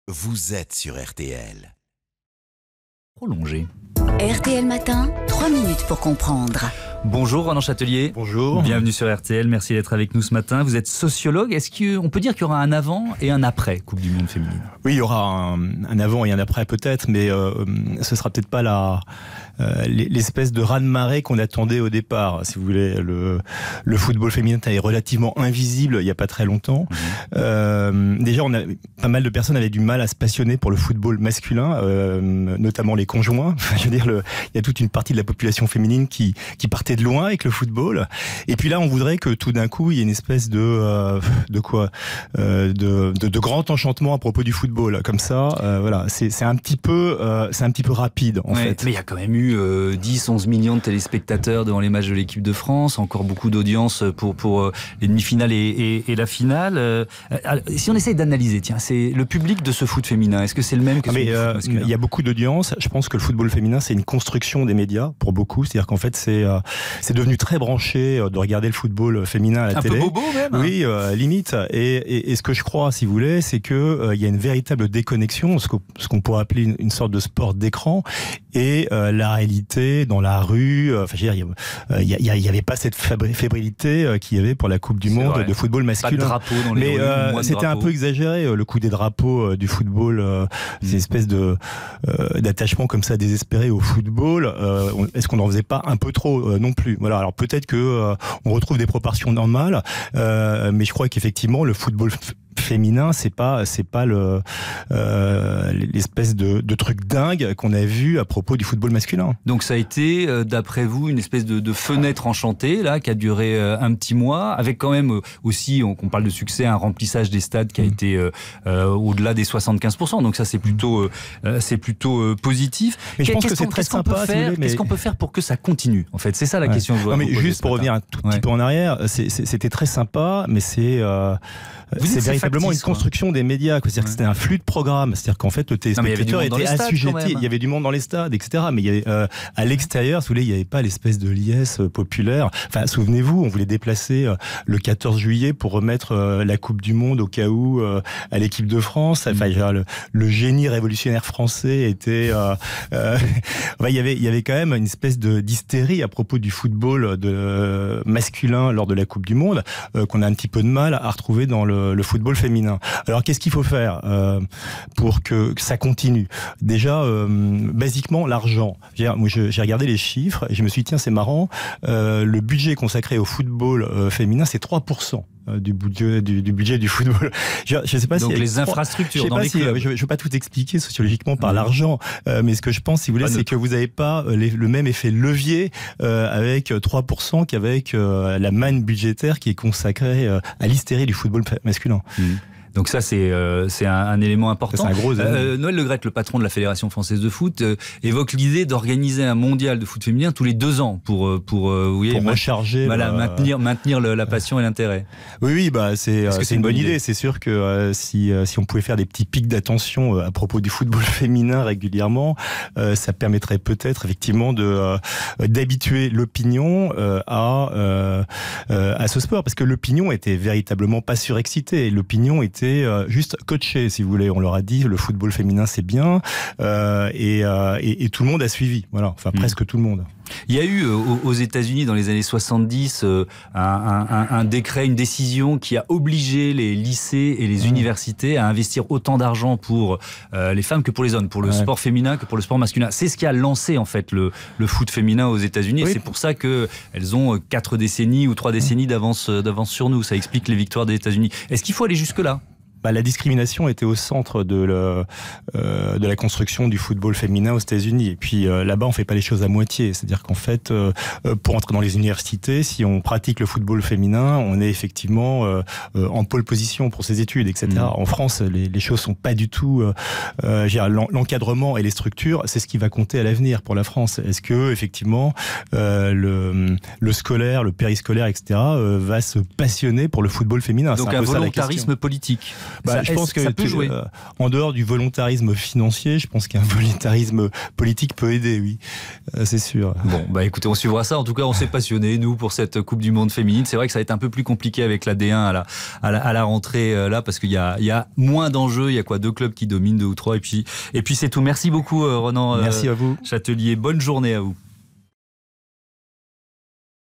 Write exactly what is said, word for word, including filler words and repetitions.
vous êtes sur R T L. Prolongé. R T L Matin, trois minutes pour comprendre. Bonjour Ronan Châtelier. Bonjour. Bienvenue sur R T L, merci d'être avec nous ce matin. Vous êtes sociologue, est-ce qu'on peut dire qu'il y aura un avant et un après Coupe du Monde féminine? Oui, il y aura un, un avant et un après peut-être, mais euh, ce sera peut-être pas la, euh, l'espèce de raz-de-marée qu'on attendait au départ. Si vous voulez, le, le football féminin est relativement invisible il n'y a pas très longtemps. Mmh. Euh, déjà, on a, pas mal de personnes avaient du mal à se passionner pour le football masculin, euh, notamment les conjoints. Je veux dire, le, il y a toute une partie de la population féminine qui, qui partait de loin avec le football. Et puis là, on voudrait que tout d'un coup, il y ait une espèce de euh, de quoi, euh, de, de, de grand enchantement à propos du football. Comme ça, euh, voilà, c'est, c'est un petit peu, euh, c'est un petit peu rapide en ouais, fait. Mais il y a quand même eu euh, dix, onze millions de téléspectateurs devant les matchs de l'équipe de France, encore beaucoup d'audience pour pour euh, les demi-finales et, et, et la finale. Euh, alors, si on essaye d'analyser, tiens, c'est le public de ce foot féminin. Est-ce que c'est le même que ah, celui mais, du euh, foot masculin? Il y a beaucoup d'audience. Je pense que le football féminin, c'est une construction des médias pour beaucoup. C'est-à-dire qu'en fait, c'est euh, c'est devenu très branché de regarder le football féminin à la un télé. Un peu bobo même. Oui, euh, limite. Et, et, et ce que je crois, si vous voulez, c'est que euh, il y a une véritable déconnexion, ce qu'on, ce qu'on pourrait appeler une, une sorte de sport d'écran, et euh, la réalité dans la rue. Enfin, je veux dire, il y, y, y avait pas cette fébrilité euh, qu'il y avait pour la Coupe du c'est Monde vrai. de football masculin. Pas de drapeau dans les Mais rues, euh, c'était un peu exagéré le coup des drapeaux euh, du football. Euh, mmh. C'est une espèce de euh, d'attachement comme ça désespéré au football. Euh, est-ce qu'on n'en faisait pas un peu trop euh, non plus? Voilà. Alors peut-être que euh, on retrouve des proportions normales, euh, mais je crois qu'effectivement le football f- féminin, c'est pas, c'est pas le, euh, l'espèce de, de truc dingue qu'on a vu à propos du football masculin. Donc ça a été, euh, d'après vous, une espèce de, de fenêtre enchantée là, qui a duré euh, un petit mois, avec quand même euh, aussi, on, on parle de succès, un remplissage des stades qui a mmh. été euh, euh, au-delà des soixante-quinze pour cent. Donc ça, c'est plutôt, euh, c'est plutôt euh, positif. Mais je pense qu'est-ce que c'est qu'on, très qu'est-ce sympa. Qu'on peut faire, si vous voulez, mais... Qu'est-ce qu'on peut faire pour que ça continue? En fait, c'est ça la ouais. question que je voudrais non, mais juste pour revenir un tout petit ouais. peu en arrière, c'est, c'est, c'était très sympa, mais c'est euh, c'est véritablement factice, une construction quoi. Des médias. Quoi. C'est-à-dire ouais. que c'était un flux de programmes. C'est-à-dire qu'en fait, le téléspectateur était assujetti. Il y avait du monde dans les stades, et cetera. Mais il y avait, euh, à l'extérieur, si vous voulez, il n'y avait pas l'espèce de liesse euh, populaire. Enfin, souvenez-vous, on voulait déplacer euh, le quatorze juillet pour remettre euh, la Coupe du Monde au cas où euh, à l'équipe de France. Enfin, mmh. le, le génie révolutionnaire français était. Euh, euh, enfin, il y avait, il y avait quand même une espèce de d'hystérie à propos du football de, euh, masculin lors de la Coupe du Monde euh, qu'on a un petit peu de mal à retrouver dans le, le football féminin. Alors qu'est-ce qu'il faut faire euh, pour que, que ça continue? Déjà, euh, basiquement, l'argent. J'ai, moi, je, j'ai regardé les chiffres et je me suis dit, tiens, c'est marrant, euh, le budget consacré au football euh, féminin, c'est trois pour cent. Du budget du, du budget du football. Je, je sais pas donc si les infrastructures je sais dans pas les si, clubs. Je ne veux pas tout expliquer sociologiquement par mmh. l'argent, euh, mais ce que je pense, si vous voulez, pas c'est neutre. Que vous n'avez pas les, le même effet levier euh, avec trois pour cent qu'avec euh, la manne budgétaire qui est consacrée euh, à l'hystérie du football masculin. Mmh. Donc ça, c'est, euh, c'est un, un élément important. C'est un gros euh, Noël Le Graët, le patron de la Fédération française de foot, euh, évoque l'idée d'organiser un mondial de foot féminin tous les deux ans pour, pour, euh, oui, pour recharger, voilà, le... maintenir, maintenir le, la passion et l'intérêt. Oui, oui, bah, c'est, euh, c'est, c'est une bonne idée. idée. C'est sûr que euh, si, euh, si on pouvait faire des petits pics d'attention euh, à propos du football féminin régulièrement, euh, ça permettrait peut-être effectivement de, euh, d'habituer l'opinion euh, à, euh, euh, à ce sport. Parce que l'opinion était véritablement pas surexcitée. L'opinion était juste coaché, si vous voulez. On leur a dit le football féminin c'est bien euh, et, euh, et, et tout le monde a suivi. Voilà, enfin mmh. presque tout le monde. Il y a eu euh, aux États-Unis dans les années soixante-dix euh, un, un, un décret, une décision qui a obligé les lycées et les mmh. universités à investir autant d'argent pour euh, les femmes que pour les hommes, pour le ouais. sport féminin que pour le sport masculin. C'est ce qui a lancé en fait le, le foot féminin aux États-Unis. Oui. Et c'est pour ça que elles ont quatre décennies ou trois décennies d'avance, d'avance sur nous. Ça explique les victoires des États-Unis. Est-ce qu'il faut aller jusque-là? Bah, la discrimination était au centre de, le, euh, de la construction du football féminin aux États-Unis. Et puis euh, là-bas, on fait pas les choses à moitié. C'est-à-dire qu'en fait, euh, pour entrer dans les universités, si on pratique le football féminin, on est effectivement euh, en pole position pour ses études, et cetera. Mmh. En France, les, les choses sont pas du tout. Euh, euh, l'encadrement et les structures, c'est ce qui va compter à l'avenir pour la France. Est-ce que effectivement euh, le, le scolaire, le périscolaire, et cetera, euh, va se passionner pour le football féminin? Donc c'est un, un peu volontarisme politique. bah, ça, je pense que ça peut tu, jouer. Euh, en dehors du volontarisme financier, je pense qu'un volontarisme politique peut aider, oui, euh, c'est sûr. Bon, bah écoutez, on suivra ça. En tout cas, on s'est passionné nous pour cette Coupe du Monde féminine. C'est vrai que ça va être un peu plus compliqué avec la D un à la à la, à la rentrée euh, là, parce qu'il y a il y a moins d'enjeux. Il y a quoi, deux clubs qui dominent, deux ou trois, et puis et puis c'est tout. Merci beaucoup, euh, Ronan. Merci euh, à vous. Châtelier. Bonne journée à vous.